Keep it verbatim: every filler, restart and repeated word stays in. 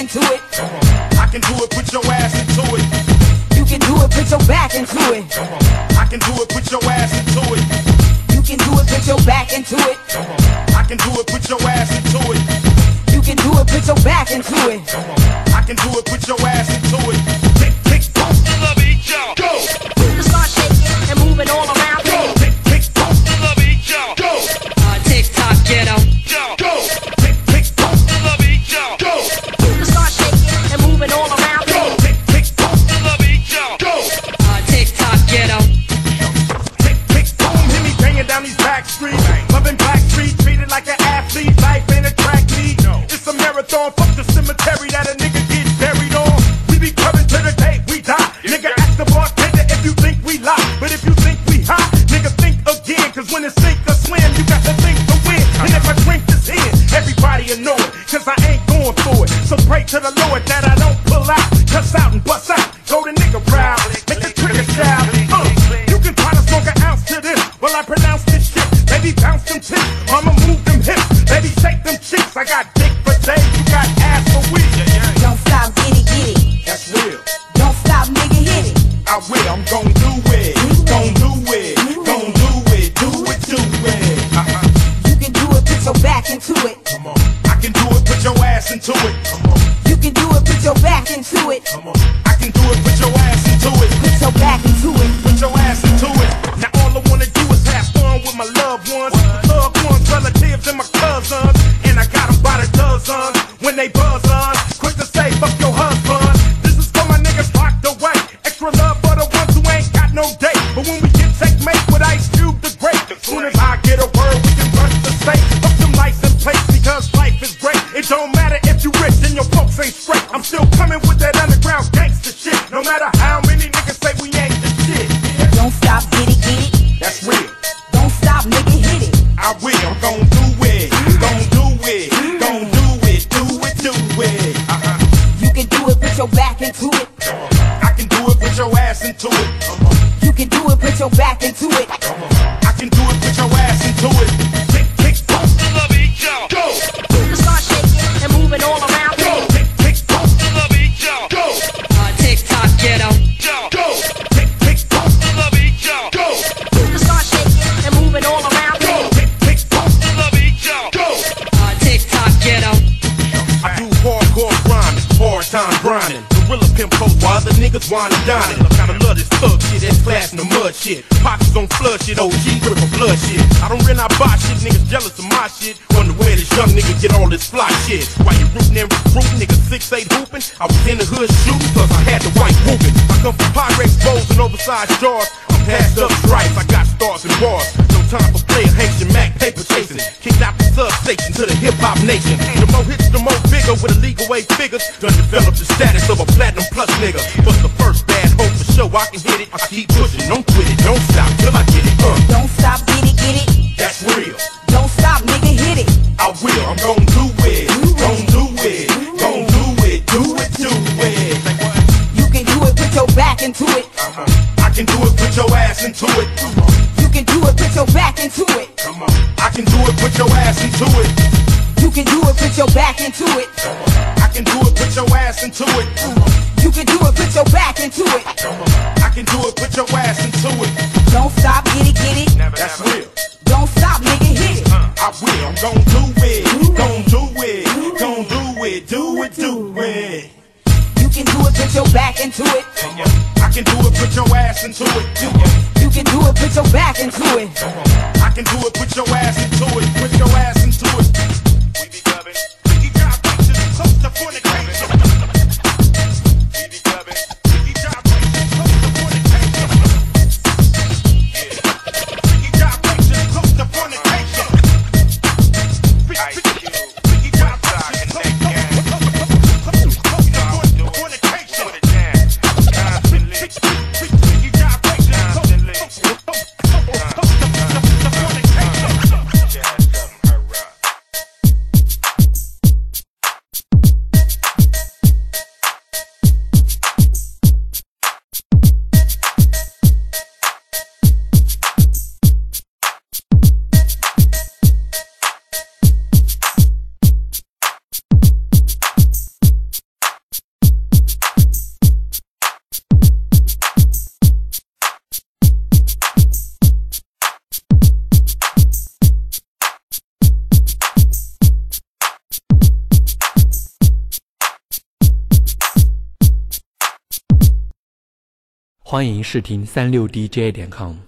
into it. I can do it, put your ass into it. You can do it, put your back into it. I can do it, put your ass into it. You can do it, put your back into it. I can do it, put your ass into it. You can do it, put your back into it. I can do it, put your ass into it. Tick, tick, boom, the beat, y'all. Go. Start shaking and moving all around me. Tick, tick, boom, the beat, y'all. Go. Uh, TikTok, get out. Go. Tick, tick, boom, the beat, y'all. Go. Start shaking and moving all around me. Tick, tick, boom, the beat, y'all. Go. Uh, TikTok, get out. Tick, tick, boom, hit me banging down these back streets. Loving Black Street, treated like an athlete. Life ain't a track meet. It's a marathon, fuck the cemetery that a nigga get buried on. We be coming to the day we die. Nigga, ask the bartender if you think we lie. But if you think we hot, nigga, think again. Cause when it's sink or swim, you got to think to win. And if I drink this in, everybody will know it. Cause I ain't going for it. So pray to the Lord that I don't pull out. Cuss out and bust out. Go to nigga proud. Make the trigger shout. Uh, you can try to smoke an ounce to this. Well, I pronounce this shit. Baby, bounce them tips. I'ma move them hips. Baby, shake them cheeks. I got dick for days. You got ass for weeks. Don't stop, get it, get it. That's real. Don't stop, nigga, hit it. I will, I'm gon' do it. Gon' do it. Gon' do it. Do it, do it. Uh-huh. You can do it, put your back into it. Come on. I can do it, put your ass into it. Come on. You can do it, put your back into it. Come on. I can do it, put your ass into it. Put your back into it. Put your ass into it. Now all I wanna do is have fun with my loved ones. Loved ones, relatives, and my cousins. And I got them by the dozens. When they buzz on, quick to say, fuck your husband. This is for my niggas locked away. Extra love for the ones who ain't got no date. But when we get checkmate with Ice Cube the Great, as soon as I get a word, we can rush the state. Fuck them license plates because life is great. It don't matter if you rich and your folks ain't straight. I'm still coming with that underground gangster shit. No matter how many niggas say we ain't the shit. Don't stop, get it, get it. That's real. Don't stop, nigga, hit it. I will, I'm gon' do it. Gon' do it. Gon' do it. Do it, do it. Uh-huh. You can do it, put your back into it. I can do it, put your ass into it. You can do it, put your back into it. I can do it, put your ass into it. Tick, tick, boom, the beat, y'all. Go. Start shaking and moving all around me. Tick, tick, boom, the beat, y'all. Go. Uh, TikTok, get out. Go. Tick, tick, boom, the beat, y'all. Go. Start shaking and moving all around me. Tick, tick, boom, the beat, y'all. Go. Uh, TikTok, get out. I do hardcore grinding, hard time grinding. Gorilla pimp coat while the niggas wine and dining. Kinda love this thug shit, that's class in the mud shit. Pockets on flood shit, O G grip of blood shit. I don't rent, I buy shit, niggas jealous of my shit. Wonder where this young nigga get all this fly shit. Why you rootin' and recruiting, niggas six eight hooping? I was in the hood shooting cause I had the white whooping. I come from Pyrex bowls and oversized jars. I'm passed up stripes, I got stars and bars. No time for playing Haitian Mac paper chasing. Kicked out the substation to the hip hop nation. The more hits, the more bigger with illegal way figures. Done developed the status of a platinum plus nigga. But the first bad hope for sure I can hit it. I keep pushing, don't quit it, don't stop till I get it. Uh. Don't stop, get it, get it. That's real. Don't stop, nigga, hit it. I will, I'm gon' do it. Gon' do it. Gon' do it. Do it, do it. You can do it, put your back into it. Uh-huh. I can do it, put your ass into it. You can do it, put your back into it. Come on. I can do it, put your ass into it. You can do it, put your back into it. I can do it, put your ass into it. You can do it, put your back into it. I can do it, put your ass into it. Don't stop, get it, get it. That's real. Don't stop, nigga, hit it. I will, I'm gon' do it. Gon' do it. Gon' do it. Do it, do it. You can do it, put your back into it. I can do it, put your ass into it. You can do it, put your back into it. I can do it, put your ass into it. Put your ass into it. We be clubbing. We drop bitches close to fornication. We be clubbing. We drop bitches close to fornication. We drop bitches close to fornication. We drop bitches close to fornication. 欢迎试听三六D J 点 com。